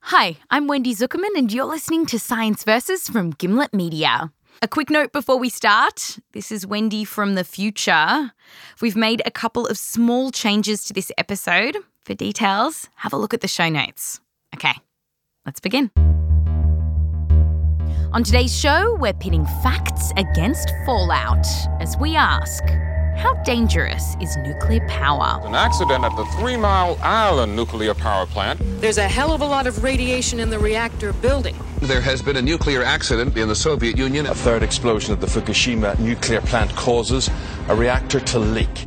Hi, I'm Wendy Zuckerman and you're listening to Science Versus from Gimlet Media. A quick note before we start. This is Wendy from the future. We've made a couple of small changes to this episode. For details, have a look at the show notes. Okay, let's begin. On today's show, we're pitting facts against fallout as we ask, how dangerous is nuclear power? An accident at the 3 Mile Island nuclear power plant. There's a hell of a lot of radiation in the reactor building. There has been a nuclear accident in the Soviet Union. A third explosion at the Fukushima nuclear plant causes a reactor to leak.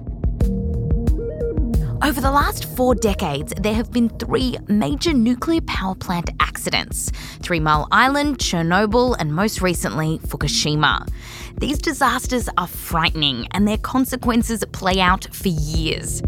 Over the last 4 decades, there have been 3 major nuclear power plant accidents: 3 Mile Island, Chernobyl, and most recently, Fukushima. These disasters are frightening and their consequences play out for years.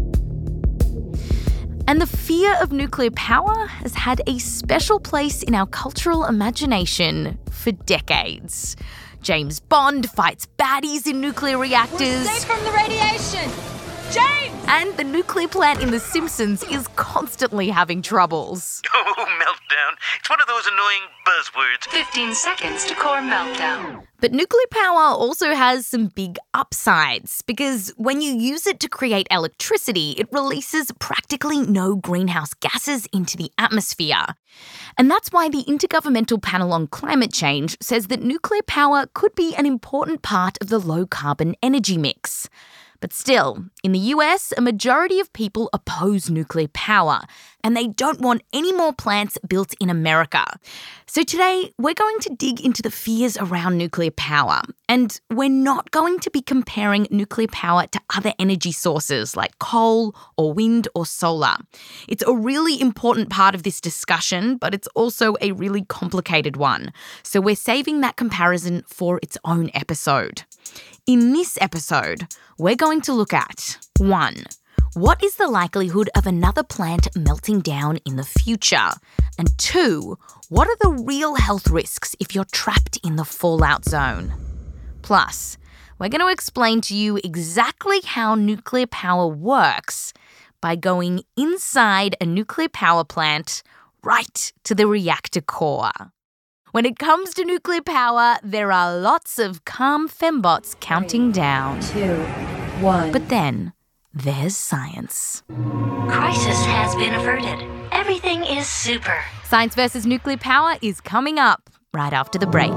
And the fear of nuclear power has had a special place in our cultural imagination for decades. James Bond fights baddies in nuclear reactors. We're safe from the radiation! James! And the nuclear plant in The Simpsons is constantly having troubles. Oh, meltdown. It's one of those annoying buzzwords. 15 seconds to core meltdown. But nuclear power also has some big upsides because when you use it to create electricity, it releases practically no greenhouse gases into the atmosphere. And that's why the Intergovernmental Panel on Climate Change says that nuclear power could be an important part of the low-carbon energy mix. But still, in the US, a majority of people oppose nuclear power, and they don't want any more plants built in America. So today, we're going to dig into the fears around nuclear power, and we're not going to be comparing nuclear power to other energy sources like coal or wind or solar. It's a really important part of this discussion, but it's also a really complicated one. So we're saving that comparison for its own episode. In this episode, we're going to look at 1. What is the likelihood of another plant melting down in the future? And 2. What are the real health risks if you're trapped in the fallout zone? Plus, we're going to explain to you exactly how nuclear power works by going inside a nuclear power plant right to the reactor core. When it comes to nuclear power, there are lots of calm fembots counting down. 2, 1. But then, there's science. Crisis has been averted. Everything is super. Science versus nuclear power is coming up right after the break.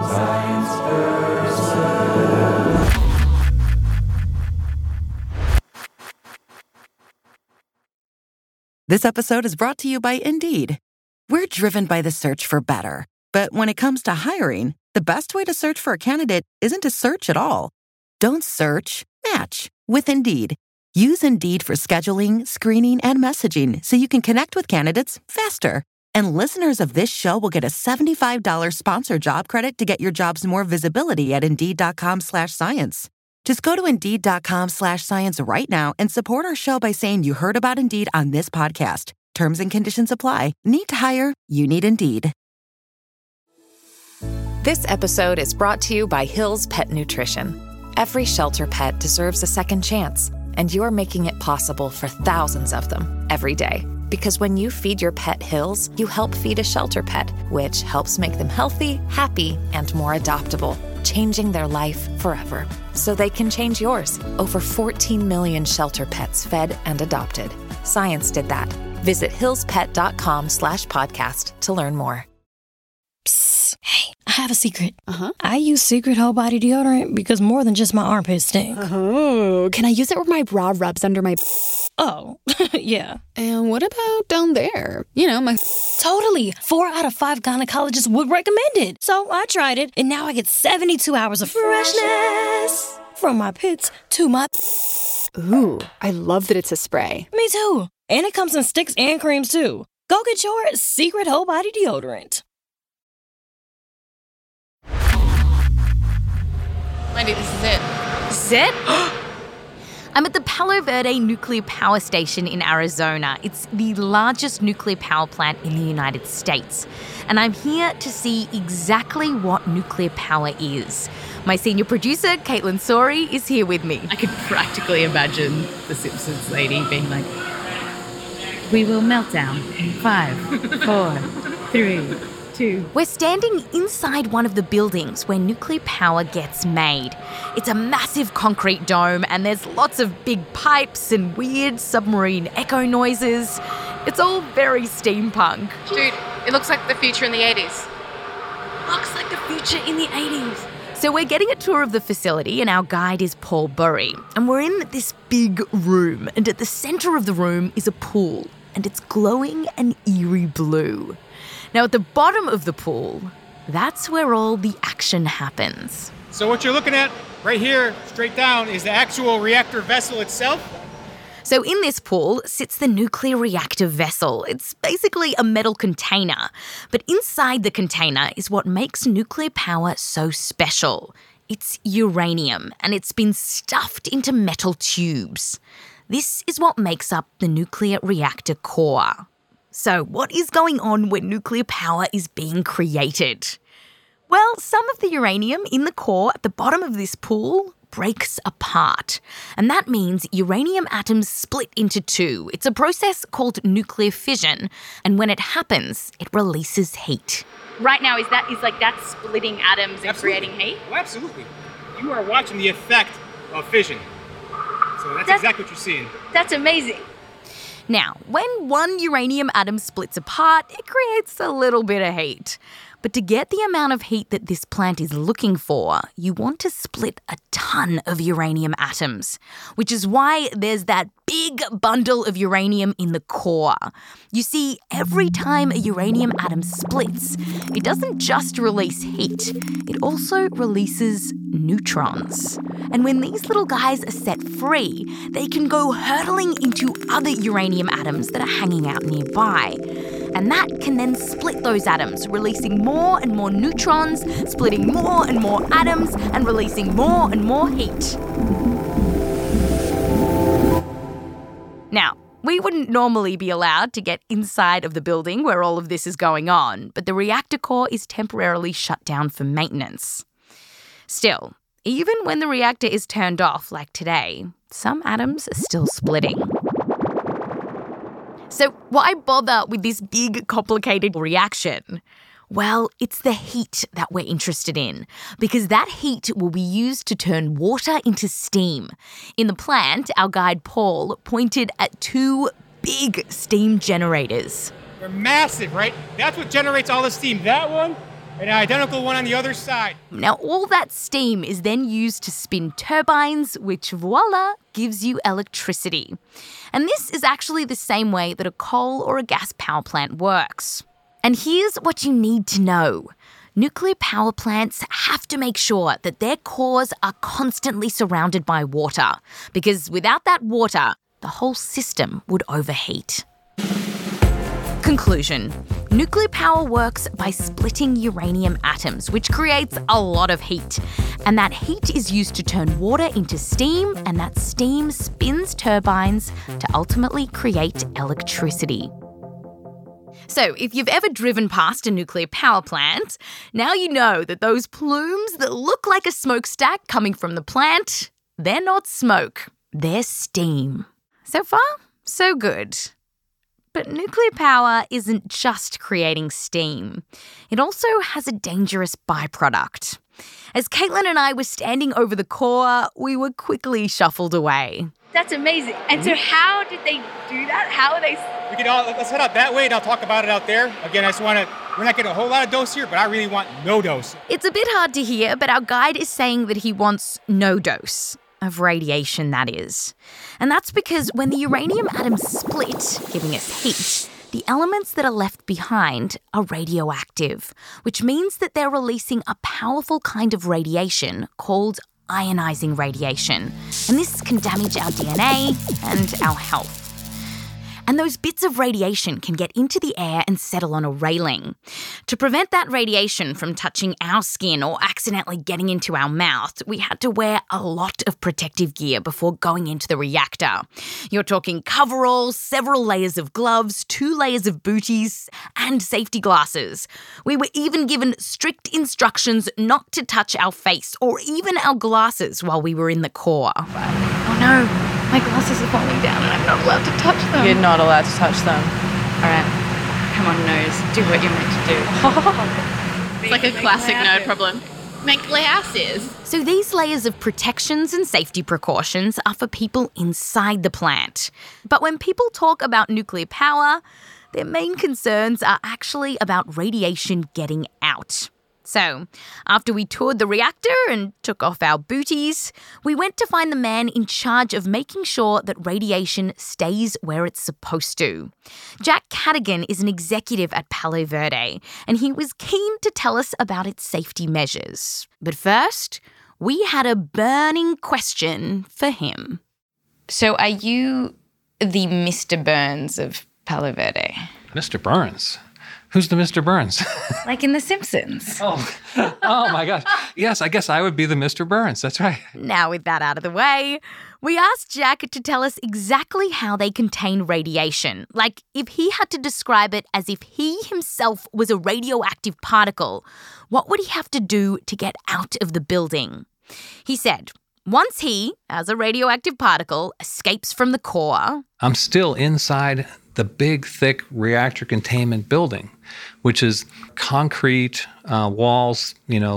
This episode is brought to you by Indeed. We're driven by the search for better. But when it comes to hiring, the best way to search for a candidate isn't to search at all. Don't search, match with Indeed. Use Indeed for scheduling, screening, and messaging so you can connect with candidates faster. And listeners of this show will get a $75 sponsored job credit to get your jobs more visibility at Indeed.com/science. Just go to Indeed.com/science right now and support our show by saying you heard about Indeed on this podcast. Terms and conditions apply. Need to hire? You need Indeed. This episode is brought to you by Hill's Pet Nutrition. Every shelter pet deserves a second chance, and you're making it possible for thousands of them every day. Because when you feed your pet Hill's, you help feed a shelter pet, which helps make them healthy, happy, and more adoptable, changing their life forever. So they can change yours. Over 14 million shelter pets fed and adopted. Science did that. Visit hillspet.com/podcast to learn more. Hey, I have a secret. I use Secret Whole Body Deodorant because more than just my armpits stink. Oh, can I use it where my bra rubs under my... Oh, yeah. And what about down there? You know, my... Totally. 4 out of 5 gynecologists would recommend it. So I tried it, and now I get 72 hours of freshness. From my pits to my... Ooh, I love that it's a spray. Me too. And it comes in sticks and creams too. Go get your Secret Whole Body Deodorant. Wendy, this is it. This is it? I'm at the Palo Verde Nuclear Power Station in Arizona. It's the largest nuclear power plant in the United States. And I'm here to see exactly what nuclear power is. My senior producer, Caitlin Sori, is here with me. I could practically imagine the Simpsons lady being like, "We will melt down in 5, 4, 3, 2. We're standing inside one of the buildings where nuclear power gets made. It's a massive concrete dome and there's lots of big pipes and weird submarine echo noises. It's all very steampunk. Dude, it looks like the future in the 80s. Looks like the future in the 80s. So we're getting a tour of the facility and our guide is Paul Burry. And we're in this big room and at the centre of the room is a pool and it's glowing an eerie blue. Now at the bottom of the pool, that's where all the action happens. So what you're looking at right here, straight down, is the actual reactor vessel itself. So in this pool sits the nuclear reactor vessel. It's basically a metal container. But inside the container is what makes nuclear power so special. It's uranium, and it's been stuffed into metal tubes. This is what makes up the nuclear reactor core. So what is going on when nuclear power is being created? Well, some of the uranium in the core at the bottom of this pool breaks apart. And that means uranium atoms split into two. It's a process called nuclear fission. And when it happens, it releases heat. Right now, is that splitting atoms and creating heat? Oh, absolutely. You are watching the effect of fission. So that's exactly what you're seeing. That's amazing. Now, when one uranium atom splits apart, it creates a little bit of heat. But to get the amount of heat that this plant is looking for, you want to split a ton of uranium atoms, which is why there's that big bundle of uranium in the core. You see, every time a uranium atom splits, it doesn't just release heat, it also releases neutrons. And when these little guys are set free, they can go hurtling into other uranium atoms that are hanging out nearby. And that can then split those atoms, releasing more and more neutrons, splitting more and more atoms, and releasing more and more heat. Now, we wouldn't normally be allowed to get inside of the building where all of this is going on, but the reactor core is temporarily shut down for maintenance. Still, even when the reactor is turned off, like today, some atoms are still splitting. So why bother with this big, complicated reaction? Well, it's the heat that we're interested in, because that heat will be used to turn water into steam. In the plant, our guide Paul pointed at two big steam generators. They're massive, right? That's what generates all the steam. That one and an identical one on the other side. Now, all that steam is then used to spin turbines, which, voila, gives you electricity. And this is actually the same way that a coal or a gas power plant works. And here's what you need to know. Nuclear power plants have to make sure that their cores are constantly surrounded by water, because without that water, the whole system would overheat. Conclusion. Nuclear power works by splitting uranium atoms, which creates a lot of heat. And that heat is used to turn water into steam, and that steam spins turbines to ultimately create electricity. So, if you've ever driven past a nuclear power plant, now you know that those plumes that look like a smokestack coming from the plant, they're not smoke, they're steam. So far, so good. But nuclear power isn't just creating steam. It also has a dangerous byproduct. As Caitlin and I were standing over the core, we were quickly shuffled away. That's amazing. And so how did they do that? How are they... Let's head out that way and I'll talk about it out there. Again, we're not getting a whole lot of dose here, but I really want no dose. It's a bit hard to hear, but our guide is saying that he wants no dose. Of radiation, that is. And that's because when the uranium atoms split, giving us heat, the elements that are left behind are radioactive, which means that they're releasing a powerful kind of radiation called ionizing radiation. And this can damage our DNA and our health. And those bits of radiation can get into the air and settle on a railing. To prevent that radiation from touching our skin or accidentally getting into our mouth, we had to wear a lot of protective gear before going into the reactor. You're talking coveralls, several layers of gloves, 2 layers of booties, and safety glasses. We were even given strict instructions not to touch our face or even our glasses while we were in the core. Oh no. My glasses are falling down and I'm not allowed to touch them. You're not allowed to touch them. All right. Come on, nose. Do what you're meant to do. It's like a classic nerd problem. Make glasses. So these layers of protections and safety precautions are for people inside the plant. But when people talk about nuclear power, their main concerns are actually about radiation getting out. So, after we toured the reactor and took off our booties, we went to find the man in charge of making sure that radiation stays where it's supposed to. Jack Cadigan is an executive at Palo Verde, and he was keen to tell us about its safety measures. But first, we had a burning question for him. So, are you the Mr. Burns of Palo Verde? Mr. Burns? Who's the Mr. Burns? Like in The Simpsons. Oh my gosh. Yes, I guess I would be the Mr. Burns. That's right. Now with that out of the way, we asked Jack to tell us exactly how they contain radiation. Like if he had to describe it as if he himself was a radioactive particle, what would he have to do to get out of the building? He said, once he, as a radioactive particle, escapes from the core... I'm still inside the big, thick reactor containment building, which is concrete walls,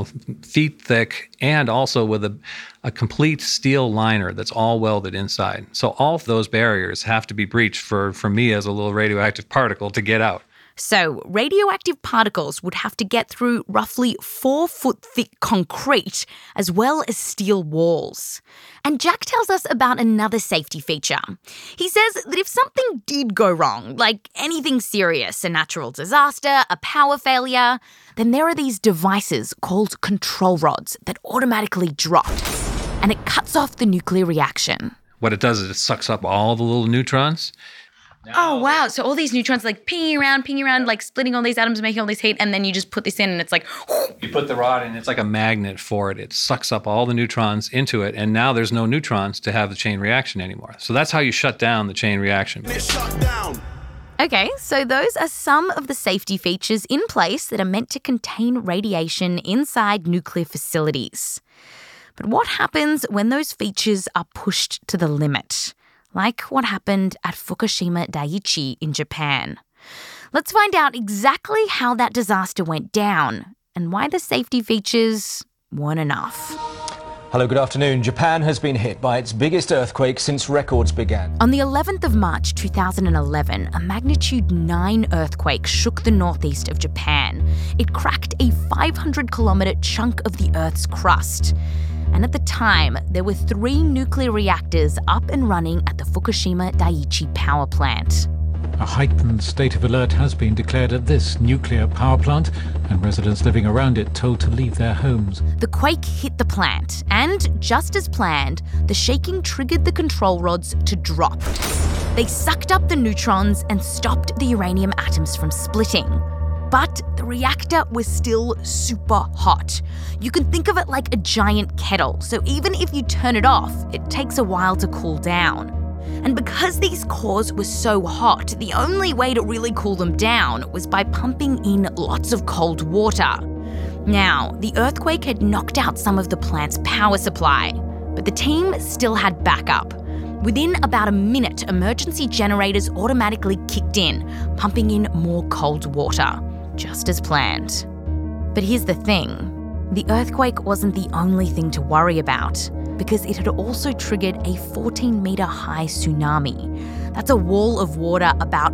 feet thick, and also with a complete steel liner that's all welded inside. So all of those barriers have to be breached for me as a little radioactive particle to get out. So radioactive particles would have to get through roughly 4-foot thick concrete as well as steel walls. And Jack tells us about another safety feature. He says that if something did go wrong, like anything serious, a natural disaster, a power failure, then there are these devices called control rods that automatically drop, and it cuts off the nuclear reaction. What it does is it sucks up all the little neutrons. Oh, wow. So all these neutrons like pinging around, like splitting all these atoms, making all this heat, and then you just put this in and it's like... You put the rod in, it's like a magnet for it. It sucks up all the neutrons into it, and now there's no neutrons to have the chain reaction anymore. So that's how you shut down the chain reaction. Okay, so those are some of the safety features in place that are meant to contain radiation inside nuclear facilities. But what happens when those features are pushed to the limit? Like what happened at Fukushima Daiichi in Japan. Let's find out exactly how that disaster went down and why the safety features weren't enough. Hello, good afternoon. Japan has been hit by its biggest earthquake since records began. On the 11th of March 2011, a magnitude 9 earthquake shook the northeast of Japan. It cracked a 500-kilometre chunk of the Earth's crust. And at the time, there were 3 nuclear reactors up and running at the Fukushima Daiichi power plant. A heightened state of alert has been declared at this nuclear power plant, and residents living around it told to leave their homes. The quake hit the plant, and just as planned, the shaking triggered the control rods to drop. They sucked up the neutrons and stopped the uranium atoms from splitting. But the reactor was still super hot. You can think of it like a giant kettle, so even if you turn it off, it takes a while to cool down. And because these cores were so hot, the only way to really cool them down was by pumping in lots of cold water. Now, the earthquake had knocked out some of the plant's power supply, but the team still had backup. Within about a minute, emergency generators automatically kicked in, pumping in more cold water. Just as planned. But here's the thing. The earthquake wasn't the only thing to worry about, because it had also triggered a 14-metre high tsunami. That's a wall of water about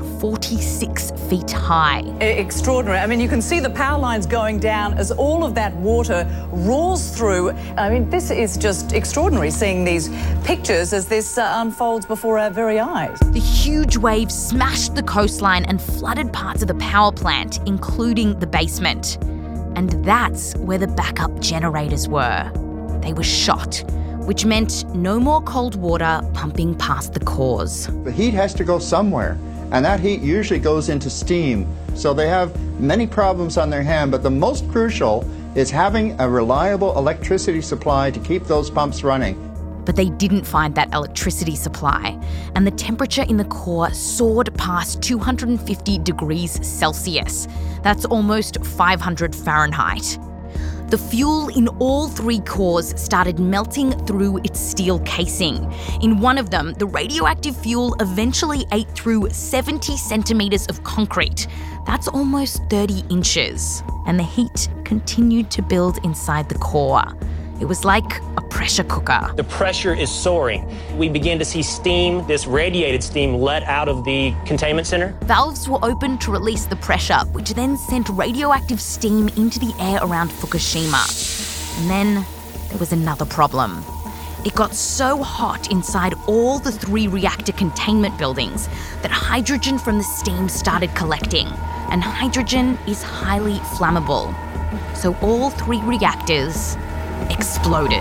46 feet high. Extraordinary. I mean, you can see the power lines going down as all of that water roars through. I mean, this is just extraordinary, seeing these pictures as this unfolds before our very eyes. The huge waves smashed the coastline and flooded parts of the power plant, including the basement. And that's where the backup generators were. They were shot, which meant no more cold water pumping past the cores. The heat has to go somewhere, and that heat usually goes into steam. So they have many problems on their hand, but the most crucial is having a reliable electricity supply to keep those pumps running. But they didn't find that electricity supply, and the temperature in the core soared past 250 degrees Celsius. That's almost 500 Fahrenheit. The fuel in all 3 cores started melting through its steel casing. In one of them, the radioactive fuel eventually ate through 70 centimetres of concrete. That's almost 30 inches, and the heat continued to build inside the core. It was like a pressure cooker. The pressure is soaring. We begin to see steam, this radiated steam, let out of the containment center. Valves were opened to release the pressure, which then sent radioactive steam into the air around Fukushima. And then there was another problem. It got so hot inside all the 3 reactor containment buildings that hydrogen from the steam started collecting. And hydrogen is highly flammable. So all 3 reactors exploded.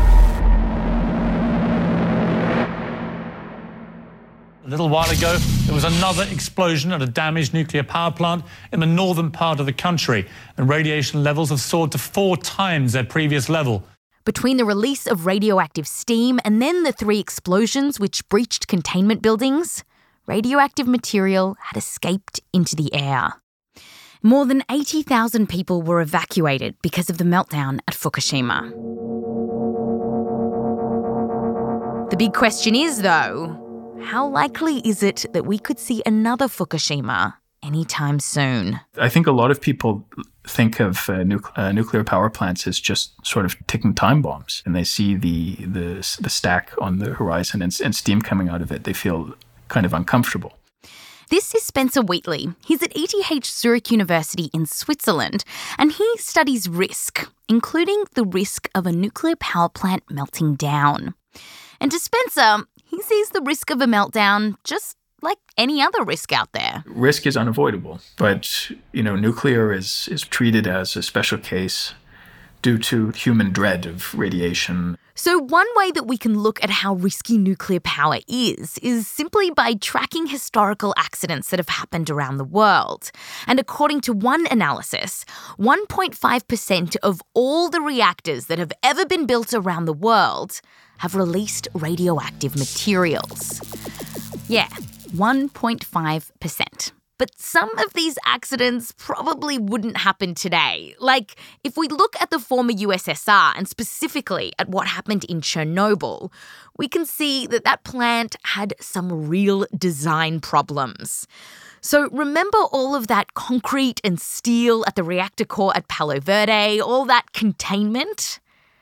A little while ago, there was another explosion at a damaged nuclear power plant in the northern part of the country, and radiation levels have soared to 4 times their previous level. Between the release of radioactive steam and then the 3 explosions which breached containment buildings, radioactive material had escaped into the air. More than 80,000 people were evacuated because of the meltdown at Fukushima. The big question is, though, how likely is it that we could see another Fukushima anytime soon? I think a lot of people think of nuclear power plants as just sort of ticking time bombs, and they see the stack on the horizon and steam coming out of it. They feel kind of uncomfortable. This is Spencer Wheatley. He's at ETH Zurich University in Switzerland, and he studies risk, including the risk of a nuclear power plant melting down. And to Spencer, he sees the risk of a meltdown just like any other risk out there. Risk is unavoidable, but, nuclear is treated as a special case due to human dread of radiation. So one way that we can look at how risky nuclear power is simply by tracking historical accidents that have happened around the world. And according to one analysis, 1.5% of all the reactors that have ever been built around the world have released radioactive materials. Yeah, 1.5%. But some of these accidents probably wouldn't happen today. Like, if we look at the former USSR and specifically at what happened in Chernobyl, we can see that that plant had some real design problems. So remember all of that concrete and steel at the reactor core at Palo Verde, all that containment?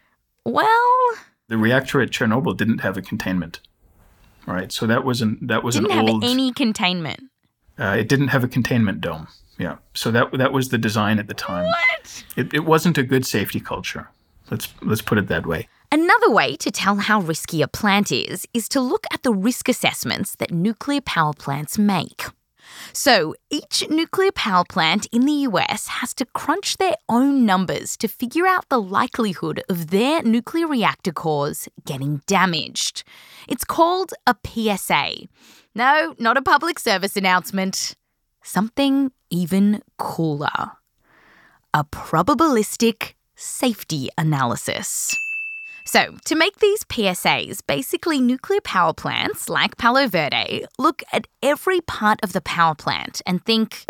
Well, the reactor at Chernobyl didn't have a containment, right? So that was an old. Didn't have any containment. It didn't have a containment dome. Yeah, so that was the design at the time. What? It wasn't a good safety culture. Let's put it that way. Another way to tell how risky a plant is to look at the risk assessments that nuclear power plants make. So each nuclear power plant in the US has to crunch their own numbers to figure out the likelihood of their nuclear reactor cores getting damaged. It's called a PSA. No, not a public service announcement. Something even cooler. A probabilistic safety analysis. So, to make these PSAs, basically nuclear power plants, like Palo Verde, look at every part of the power plant and think,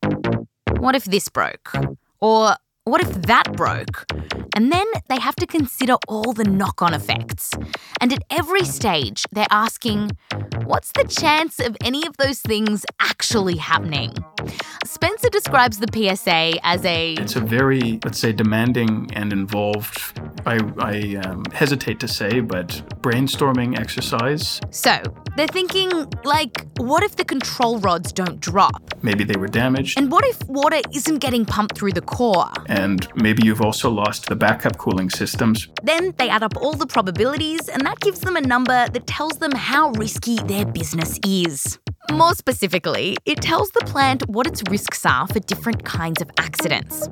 what if this broke? Or what if that broke? And then they have to consider all the knock-on effects. And at every stage, they're asking, what's the chance of any of those things actually happening? Spencer describes the PSA as It's a very, let's say, demanding and involved, I hesitate to say, but brainstorming exercise. So, they're thinking, what if the control rods don't drop? Maybe they were damaged. And what if water isn't getting pumped through the core? And maybe you've also lost the backup cooling systems. Then they add up all the probabilities, and that gives them a number that tells them how risky their business is. More specifically, it tells the plant what its risks are for different kinds of accidents.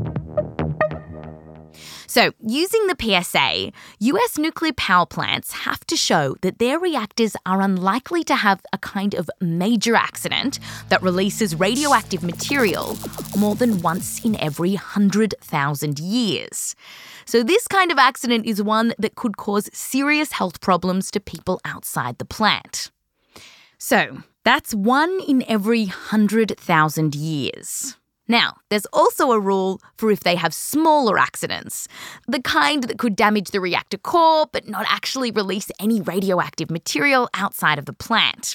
So, using the PSA, US nuclear power plants have to show that their reactors are unlikely to have a kind of major accident that releases radioactive material more than once in every 100,000 years. So this kind of accident is one that could cause serious health problems to people outside the plant. So, that's 1 in every 100,000 years. Now, there's also a rule for if they have smaller accidents, the kind that could damage the reactor core but not actually release any radioactive material outside of the plant.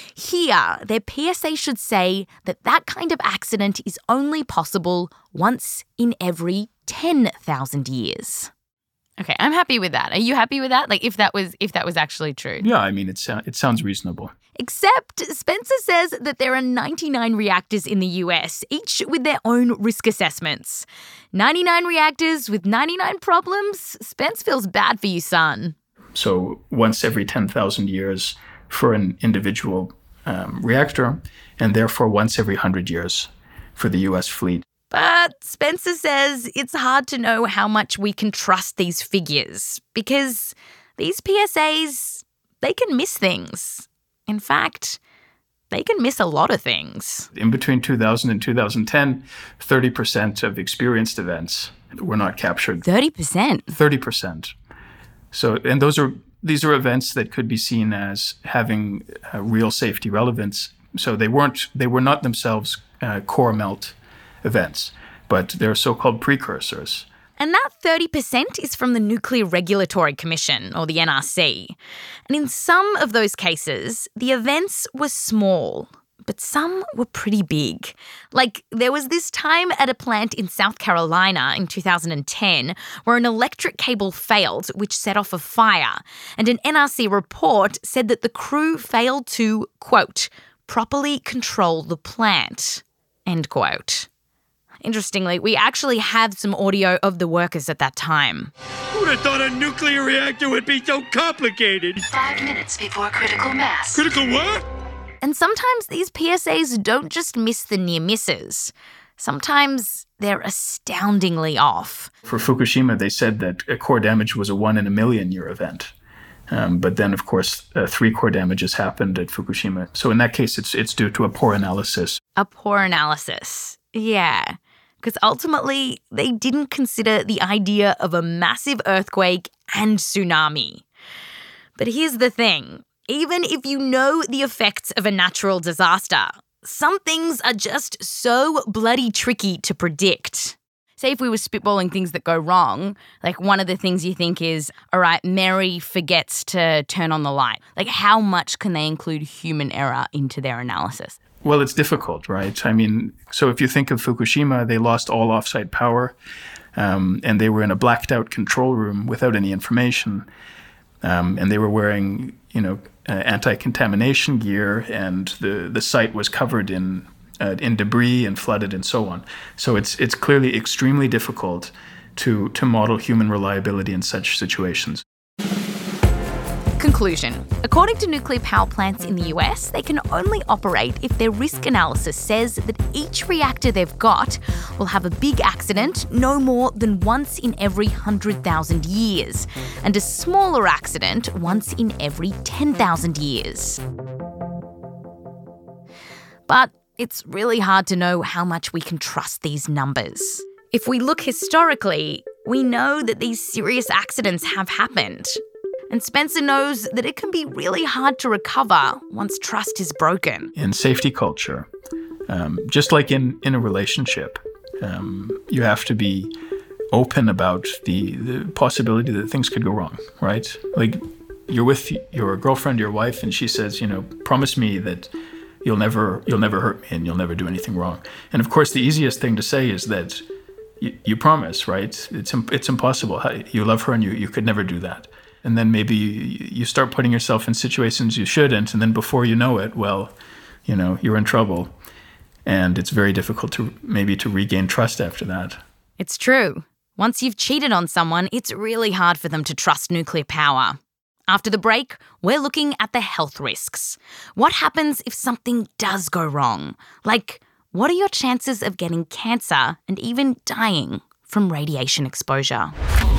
Here, their PSA should say that that kind of accident is only possible once in every 10,000 years. Okay, I'm happy with that. Are you happy with that? Like, if that was actually true? Yeah, I mean, it sounds reasonable. Except Spencer says that there are 99 reactors in the US, each with their own risk assessments. 99 reactors with 99 problems? Spence feels bad for you, son. So once every 10,000 years for an individual reactor, and therefore once every 100 years for the US fleet. But Spencer says it's hard to know how much we can trust these figures because these PSAs, they can miss things. In fact, they can miss a lot of things. In between 2000 and 2010, 30% of experienced events were not captured. 30%? 30%. So, and these are events that could be seen as having real safety relevance. So they were not themselves core melt events, but they're so-called precursors. And that 30% is from the Nuclear Regulatory Commission, or the NRC. And in some of those cases, the events were small, but some were pretty big. Like, there was this time at a plant in South Carolina in 2010 where an electric cable failed, which set off a fire. And an NRC report said that the crew failed to, quote, properly control the plant, end quote. Interestingly, we actually have some audio of the workers at that time. Who'd have thought a nuclear reactor would be so complicated? 5 minutes before critical mass. Critical what? And sometimes these PSAs don't just miss the near misses. Sometimes they're astoundingly off. For Fukushima, they said that core damage was a 1 in a million year event. But then, of course, 3 core damages happened at Fukushima. So in that case, it's due to a poor analysis. A poor analysis. Yeah. Because ultimately, they didn't consider the idea of a massive earthquake and tsunami. But here's the thing. Even if you know the effects of a natural disaster, some things are just so bloody tricky to predict. Say if we were spitballing things that go wrong, like one of the things you think is, all right, Mary forgets to turn on the light. Like, how much can they include human error into their analysis? Well, it's difficult, right? I mean, so if you think of Fukushima, they lost all offsite power, and they were in a blacked out control room without any information. And they were wearing, anti-contamination gear, and the site was covered in debris and flooded and so on. So it's clearly extremely difficult to model human reliability in such situations. Conclusion. According to nuclear power plants in the US, they can only operate if their risk analysis says that each reactor they've got will have a big accident no more than once in every 100,000 years, and a smaller accident once in every 10,000 years. But it's really hard to know how much we can trust these numbers. If we look historically, we know that these serious accidents have happened. And Spencer knows that it can be really hard to recover once trust is broken. In safety culture, just like in a relationship, you have to be open about the possibility that things could go wrong, right? Like, you're with your girlfriend, your wife, and she says, promise me that you'll never hurt me and you'll never do anything wrong. And of course, the easiest thing to say is that you promise, right? It's impossible. You love her and you could never do that. And then maybe you start putting yourself in situations you shouldn't, and then before you know it, you're in trouble. And it's very difficult to regain trust after that. It's true. Once you've cheated on someone, it's really hard for them to trust nuclear power. After the break, we're looking at the health risks. What happens if something does go wrong? Like, what are your chances of getting cancer and even dying from radiation exposure?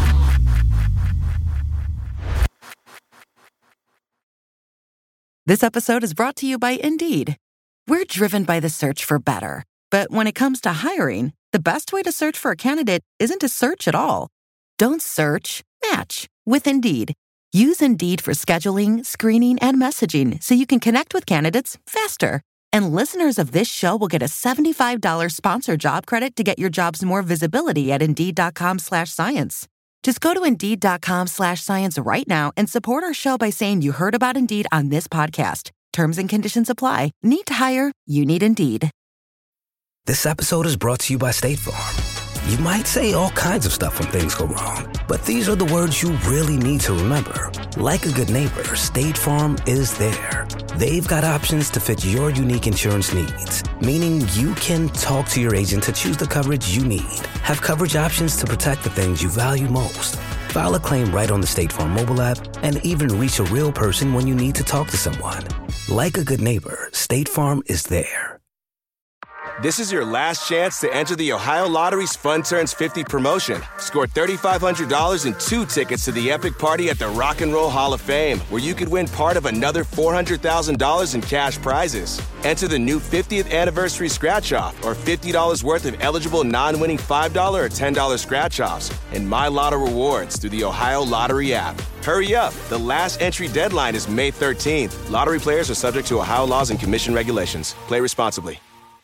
This episode is brought to you by Indeed. We're driven by the search for better. But when it comes to hiring, the best way to search for a candidate isn't to search at all. Don't search, match with Indeed. Use Indeed for scheduling, screening, and messaging so you can connect with candidates faster. And listeners of this show will get a $75 sponsored job credit to get your jobs more visibility at Indeed.com/science. Just go to Indeed.com/science right now and support our show by saying you heard about Indeed on this podcast. Terms and conditions apply. Need to hire? You need Indeed. This episode is brought to you by State Farm. You might say all kinds of stuff when things go wrong, but these are the words you really need to remember. Like a good neighbor, State Farm is there. They've got options to fit your unique insurance needs, meaning you can talk to your agent to choose the coverage you need. Have coverage options to protect the things you value most. File a claim right on the State Farm mobile app and even reach a real person when you need to talk to someone. Like a good neighbor, State Farm is there. This is your last chance to enter the Ohio Lottery's Fun Turns 50 promotion. Score $3,500 and 2 tickets to the epic party at the Rock and Roll Hall of Fame, where you could win part of another $400,000 in cash prizes. Enter the new 50th anniversary scratch-off or $50 worth of eligible non-winning $5 or $10 scratch-offs and My Lotto rewards through the Ohio Lottery app. Hurry up. The last entry deadline is May 13th. Lottery players are subject to Ohio laws and commission regulations. Play responsibly.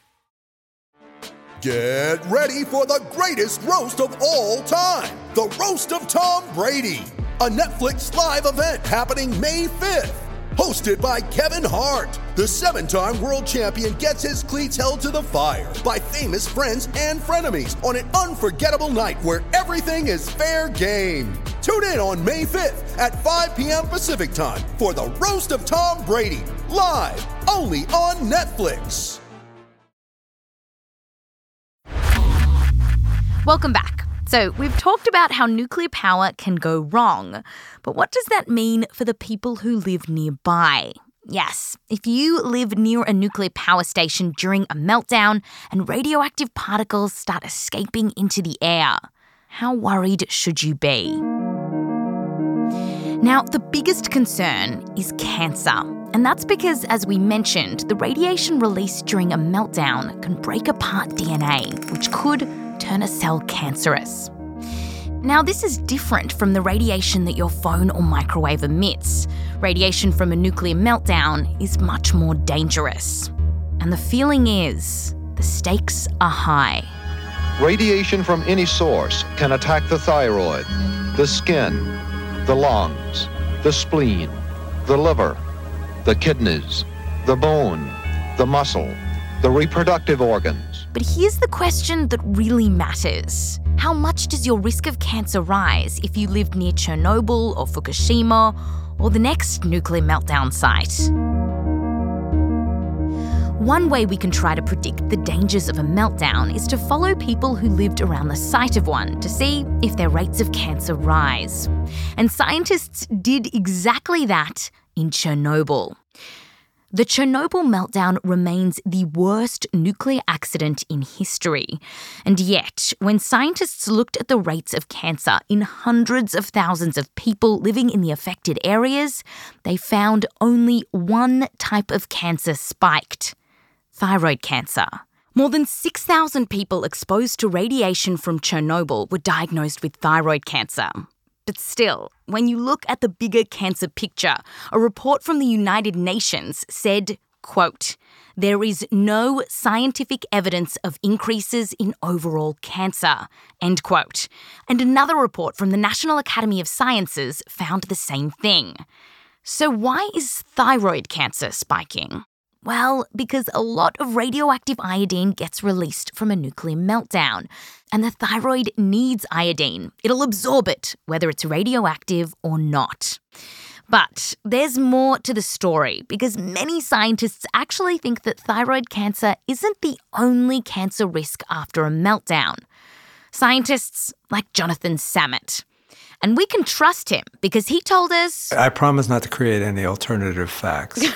Get ready for the greatest roast of all time, the Roast of Tom Brady, a Netflix live event happening May 5th. Hosted by Kevin Hart, the 7-time world champion gets his cleats held to the fire by famous friends and frenemies on an unforgettable night where everything is fair game. Tune in on May 5th at 5 p.m. Pacific time for the Roast of Tom Brady, live only on Netflix. Welcome back. So we've talked about how nuclear power can go wrong, but what does that mean for the people who live nearby? Yes, if you live near a nuclear power station during a meltdown and radioactive particles start escaping into the air, how worried should you be? Now, the biggest concern is cancer. And that's because, as we mentioned, the radiation released during a meltdown can break apart DNA, which could turn a cell cancerous. Now, this is different from the radiation that your phone or microwave emits. Radiation from a nuclear meltdown is much more dangerous. And the feeling is, the stakes are high. Radiation from any source can attack the thyroid, the skin, the lungs, the spleen, the liver, the kidneys, the bone, the muscle, the reproductive organs. But here's the question that really matters. How much does your risk of cancer rise if you lived near Chernobyl or Fukushima or the next nuclear meltdown site? One way we can try to predict the dangers of a meltdown is to follow people who lived around the site of one to see if their rates of cancer rise. And scientists did exactly that in Chernobyl. The Chernobyl meltdown remains the worst nuclear accident in history. And yet, when scientists looked at the rates of cancer in hundreds of thousands of people living in the affected areas, they found only one type of cancer spiked: thyroid cancer. More than 6,000 people exposed to radiation from Chernobyl were diagnosed with thyroid cancer. But still, when you look at the bigger cancer picture, a report from the United Nations said, quote, "There is no scientific evidence of increases in overall cancer," end quote. And another report from the National Academy of Sciences found the same thing. So why is thyroid cancer spiking? Well, because a lot of radioactive iodine gets released from a nuclear meltdown, and the thyroid needs iodine. It'll absorb it, whether it's radioactive or not. But there's more to the story, because many scientists actually think that thyroid cancer isn't the only cancer risk after a meltdown. Scientists like Jonathan Samet. And we can trust him, because he told us... I promise not to create any alternative facts.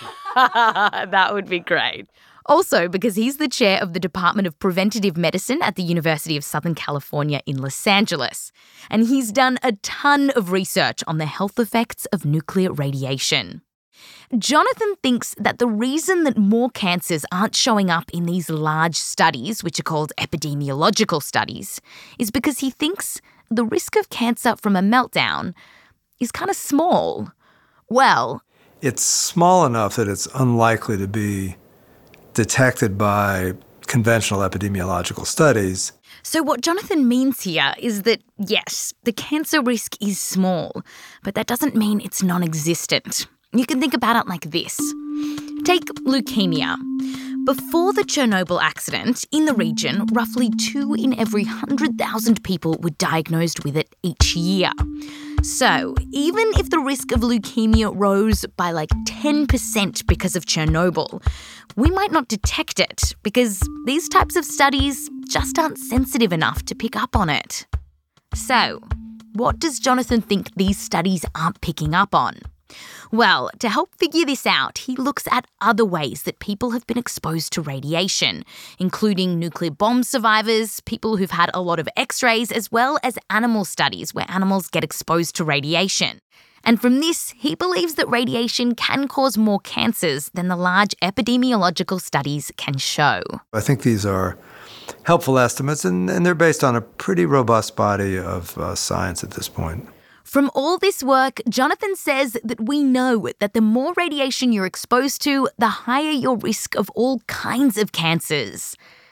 That would be great. Also, because he's the chair of the Department of Preventative Medicine at the University of Southern California in Los Angeles. And he's done a ton of research on the health effects of nuclear radiation. Jonathan thinks that the reason that more cancers aren't showing up in these large studies, which are called epidemiological studies, is because he thinks the risk of cancer from a meltdown is kind of small. Well, it's small enough that it's unlikely to be detected by conventional epidemiological studies. So what Jonathan means here is that, yes, the cancer risk is small, but that doesn't mean it's non-existent. You can think about it like this. Take leukemia. Before the Chernobyl accident, in the region, roughly 2 in every 100,000 people were diagnosed with it each year. So, even if the risk of leukemia rose by like 10% because of Chernobyl, we might not detect it because these types of studies just aren't sensitive enough to pick up on it. So, what does Jonathan think these studies aren't picking up on? Well, to help figure this out, he looks at other ways that people have been exposed to radiation, including nuclear bomb survivors, people who've had a lot of X-rays, as well as animal studies where animals get exposed to radiation. And from this, he believes that radiation can cause more cancers than the large epidemiological studies can show. I think these are helpful estimates, and they're based on a pretty robust body of science at this point. From all this work, Jonathan says that we know that the more radiation you're exposed to, the higher your risk of all kinds of cancers.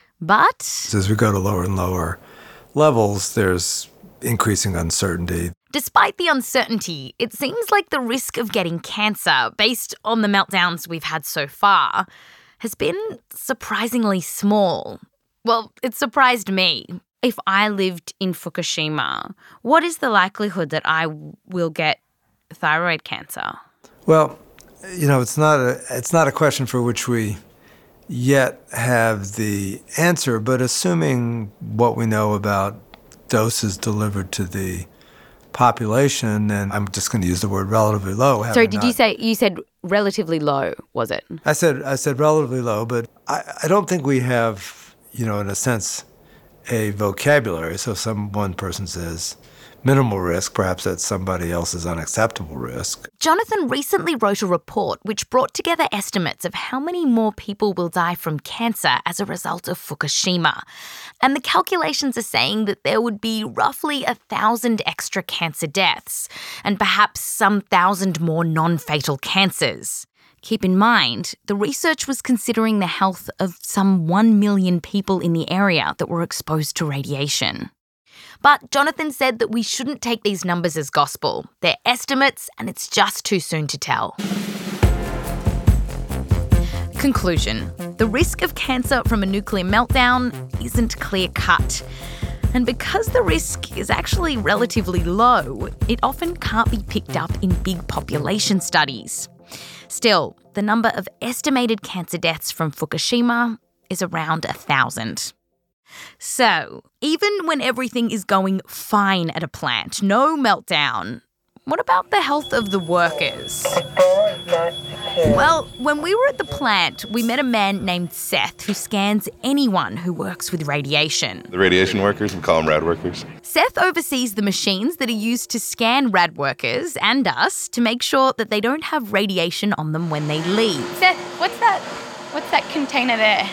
But as we go to lower and lower levels, there's increasing uncertainty. Despite the uncertainty, it seems like the risk of getting cancer, based on the meltdowns we've had so far, has been surprisingly small. Well, it surprised me. If I lived in Fukushima, what is the likelihood that I will get thyroid cancer? Well, it's not a question for which we yet have the answer, but assuming what we know about doses delivered to the population, and I'm just going to use the word relatively low. Sorry, you said relatively low, was it? I said relatively low, but I don't think we have, in a sense, a vocabulary. So one person says minimal risk, perhaps that's somebody else's unacceptable risk. Jonathan recently wrote a report which brought together estimates of how many more people will die from cancer as a result of Fukushima. And the calculations are saying that there would be roughly 1,000 extra cancer deaths and perhaps some 1,000 more non-fatal cancers. Keep in mind, the research was considering the health of some 1 million people in the area that were exposed to radiation. But Jonathan said that we shouldn't take these numbers as gospel. They're estimates, and it's just too soon to tell. Conclusion. The risk of cancer from a nuclear meltdown isn't clear-cut. And because the risk is actually relatively low, it often can't be picked up in big population studies. Still, the number of estimated cancer deaths from Fukushima is around 1,000. So, even when everything is going fine at a plant, no meltdown, what about the health of the workers? Well, when we were at the plant, we met a man named Seth who scans anyone who works with radiation. The radiation workers, we call them rad workers. Seth oversees the machines that are used to scan rad workers and us to make sure that they don't have radiation on them when they leave. Seth, what's that container there?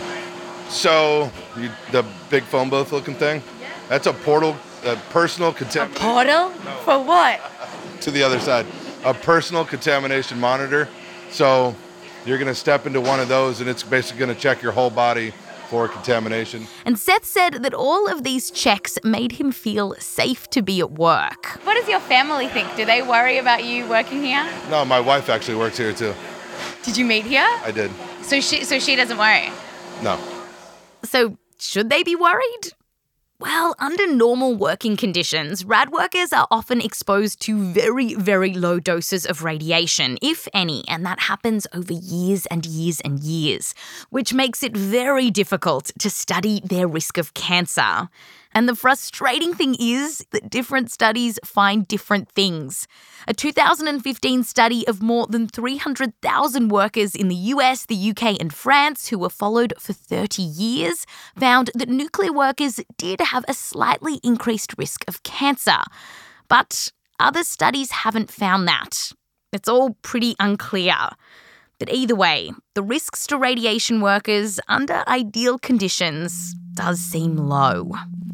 So, the big phone booth looking thing? That's a portal, a personal contamination. A portal? For what? To the other side. A personal contamination monitor. So you're going to step into one of those and it's basically going to check your whole body for contamination. And Seth said that all of these checks made him feel safe to be at work. What does your family think? Do they worry about you working here? No, my wife actually works here too. Did you meet here? I did. So she doesn't worry? No. So should they be worried? Well, under normal working conditions, rad workers are often exposed to very, very low doses of radiation, if any, and that happens over years and years and years, which makes it very difficult to study their risk of cancer. And the frustrating thing is that different studies find different things. A 2015 study of more than 300,000 workers in the US, the UK and France who were followed for 30 years found that nuclear workers did have a slightly increased risk of cancer. But other studies haven't found that. It's all pretty unclear. But either way, the risks to radiation workers under ideal conditions does seem low.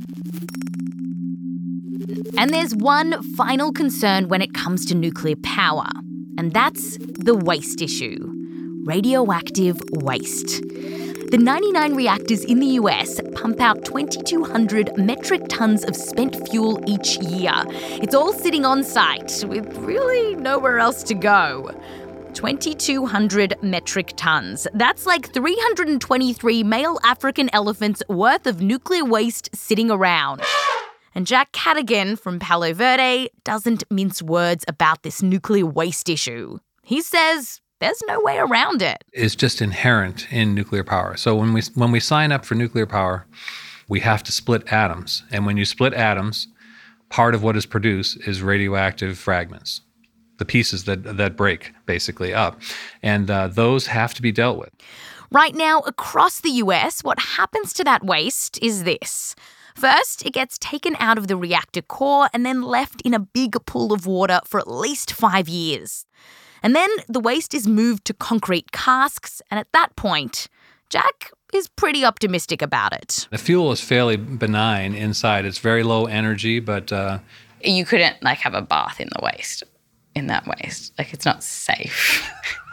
And there's one final concern when it comes to nuclear power, and that's the waste issue. radioactive waste. The 99 reactors in the US pump out 2,200 metric tons of spent fuel each year. It's all sitting on site with really nowhere else to go. 2,200 metric tons. That's like 323 male African elephants worth of nuclear waste sitting around. And Jack Cadigan from Palo Verde doesn't mince words about this nuclear waste issue. He says there's no way around it. It's just inherent in nuclear power. So when we sign up for nuclear power, we have to split atoms. And when you split atoms, part of what is produced is radioactive fragments, the pieces that break basically up. And those have to be dealt with. Right now, across the US, what happens to that waste is this. First, it gets taken out of the reactor core and then left in a big pool of water for at least 5 years. And then the waste is moved to concrete casks, and at that point, Jack is pretty optimistic about it. The fuel is fairly benign inside. It's very low energy, but... You couldn't, have a bath in the waste, in that waste. It's not safe.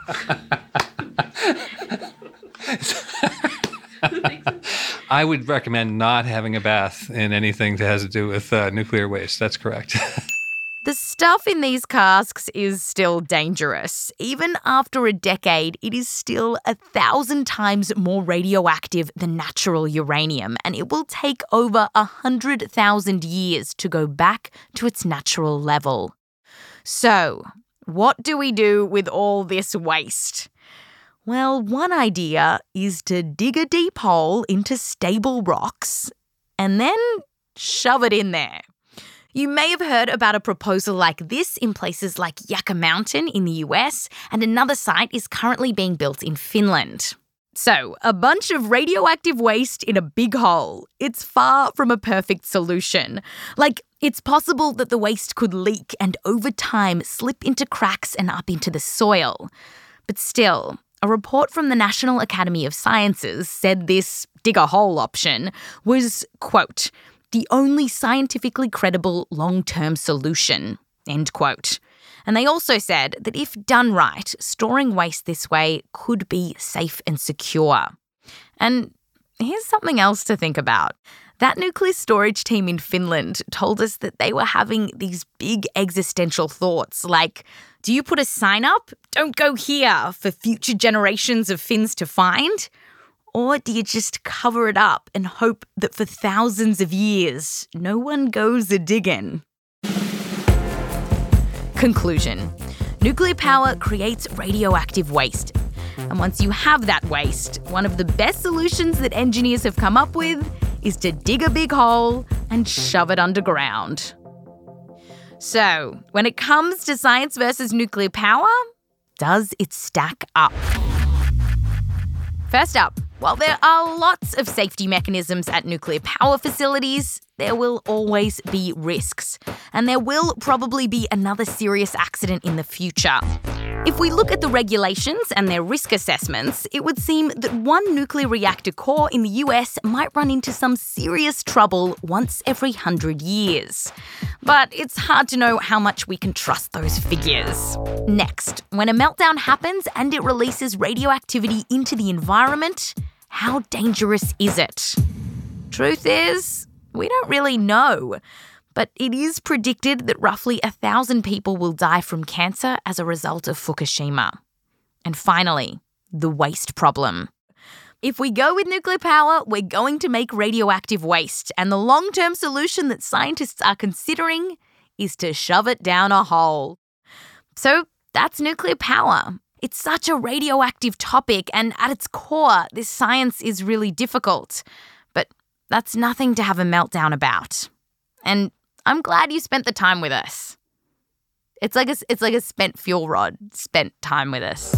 I would recommend not having a bath in anything that has to do with nuclear waste. That's correct. The stuff in these casks is still dangerous. Even after a decade, it is still 1,000 times more radioactive than natural uranium, and it will take over 100,000 years to go back to its natural level. So, what do we do with all this waste? Well, one idea is to dig a deep hole into stable rocks and then shove it in there. You may have heard about a proposal like this in places like Yucca Mountain in the US, and another site is currently being built in Finland. So, a bunch of radioactive waste in a big hole. It's far from a perfect solution. It's possible that the waste could leak and over time slip into cracks and up into the soil. But still, a report from the National Academy of Sciences said this dig-a-hole option was, quote, the only scientifically credible long-term solution, end quote. And they also said that if done right, storing waste this way could be safe and secure. And here's something else to think about. That nuclear storage team in Finland told us that they were having these big existential thoughts like, do you put a sign up, "Don't go here," for future generations of Finns to find? Or do you just cover it up and hope that for thousands of years, no one goes a-digging? Conclusion. Nuclear power creates radioactive waste. And once you have that waste, one of the best solutions that engineers have come up with is to dig a big hole and shove it underground. So, when it comes to science versus nuclear power, does it stack up? First up, while there are lots of safety mechanisms at nuclear power facilities, there will always be risks. And there will probably be another serious accident in the future. If we look at the regulations and their risk assessments, it would seem that one nuclear reactor core in the US might run into some serious trouble once every 100 years. But it's hard to know how much we can trust those figures. Next, when a meltdown happens and it releases radioactivity into the environment, how dangerous is it? Truth is, we don't really know. But it is predicted that roughly 1,000 people will die from cancer as a result of Fukushima. And finally, the waste problem. If we go with nuclear power, we're going to make radioactive waste, and the long-term solution that scientists are considering is to shove it down a hole. So that's nuclear power. It's such a radioactive topic, and at its core, this science is really difficult. But that's nothing to have a meltdown about. And I'm glad you spent the time with us. It's like a spent fuel rod, spent time with us.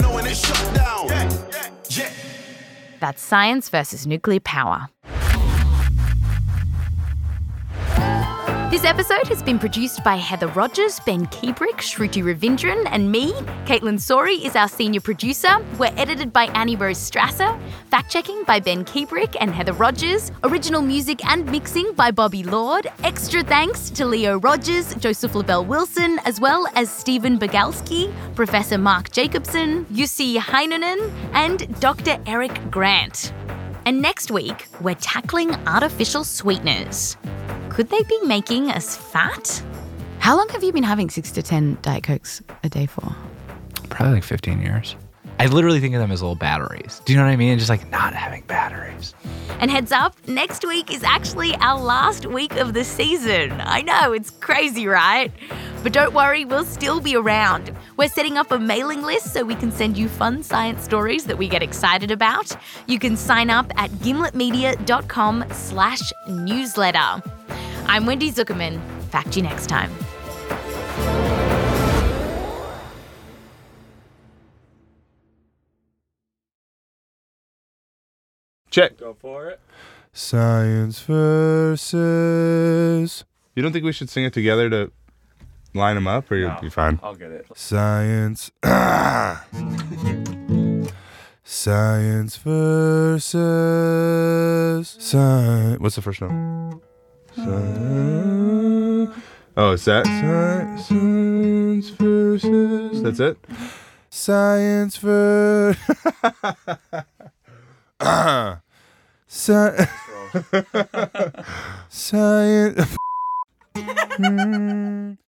That's science versus nuclear power. This episode has been produced by Heather Rogers, Ben Keebrick, Shruti Ravindran, and me. Caitlin Sori is our senior producer. We're edited by Annie Rose Strasser. Fact-checking by Ben Keebrick and Heather Rogers. Original music and mixing by Bobby Lord. Extra thanks to Leo Rogers, Joseph LaBelle Wilson, as well as Stephen Bogalski, Professor Mark Jacobson, Jussi Heinonen, and Dr. Eric Grant. And next week, we're tackling artificial sweeteners. Could they be making us fat? How long have you been having 6 to 10 Diet Cokes a day for? Probably like 15 years. I literally think of them as little batteries. Do you know what I mean? Just like not having batteries. And heads up, next week is actually our last week of the season. I know, it's crazy, right? But don't worry, we'll still be around. We're setting up a mailing list so we can send you fun science stories that we get excited about. You can sign up at gimletmedia.com/newsletter. I'm Wendy Zuckerman. Fact you next time. Check. Go for it. Science versus. You don't think we should sing it together to line them up, or you'll be fine? I'll get it. Science. Science versus. What's the first note? Oh, it's that? Science versus. That's it? Science versus. Science.